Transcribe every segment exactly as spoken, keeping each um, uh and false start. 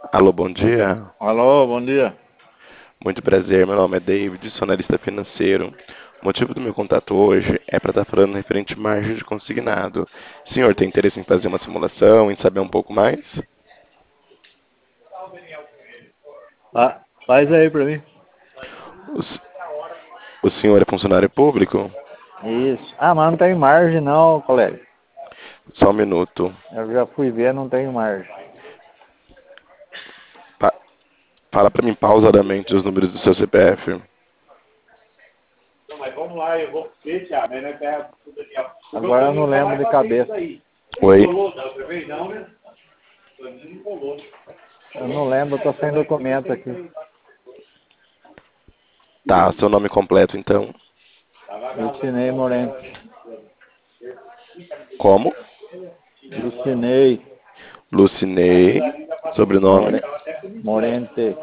Alô, bom dia. Alô, bom dia. Muito prazer, meu nome é David, sou analista financeiro. O motivo do meu contato hoje é para estar falando referente à margem de consignado. O senhor tem interesse em fazer uma simulação, em saber um pouco mais? Fa- faz aí pra mim. O, s- o senhor é funcionário público? Isso. Ah, mas não tem margem não, colega. Só um minuto. Eu já fui ver, não tem margem. Pa- fala para mim pausadamente os números do seu C P F. Não, mas vamos lá, eu vou ver, Thiago, né? Nós pega tudo aqui, ó. Porque Agora eu não Toninho só lembro vai de fazer isso cabeça. aí. Ele Oi? colou da outra vez, não, né? O Toninho não colou. Eu não lembro, eu tô sem documento aqui. Tá, seu nome completo então. Tava agarrando Lucinei só Morente. agora. Como? Lucinei Aí o Lucinei. Daninho já passou por cima, Sobrenome? More... tava até comigo. Morente.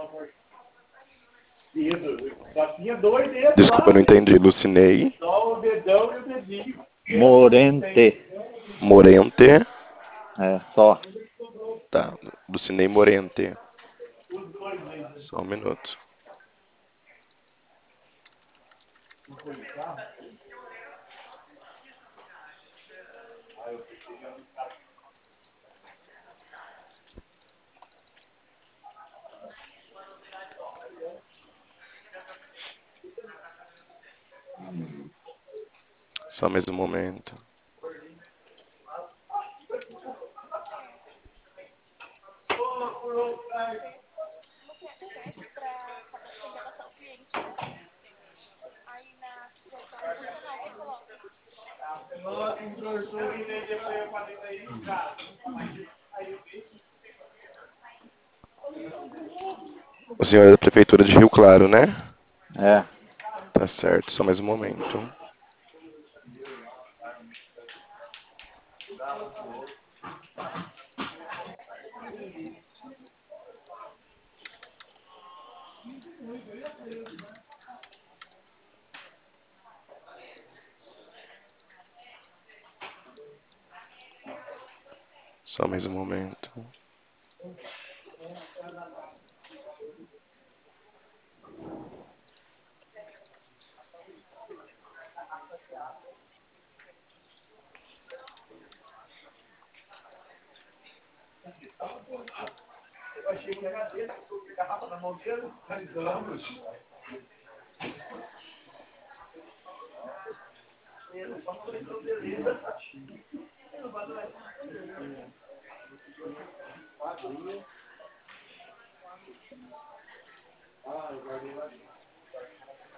Isso, só tinha dois dedos Desculpa, eu lá, não velho. entendi. Lucinei. Só o dedão e o dedinho. Morente. Morente. É, só. Tá, Lucinei Morente. Os dois mesmo. Só um minuto. Só mais um momento. O senhor é da Prefeitura de Rio Claro, né? É. Tá certo, só mais um momento. Só mais um momento. Eu achei que era dele, porque a garrafa na mão dele, carregamos. Ele só falei pra beleza. Ah, eu guardei lá.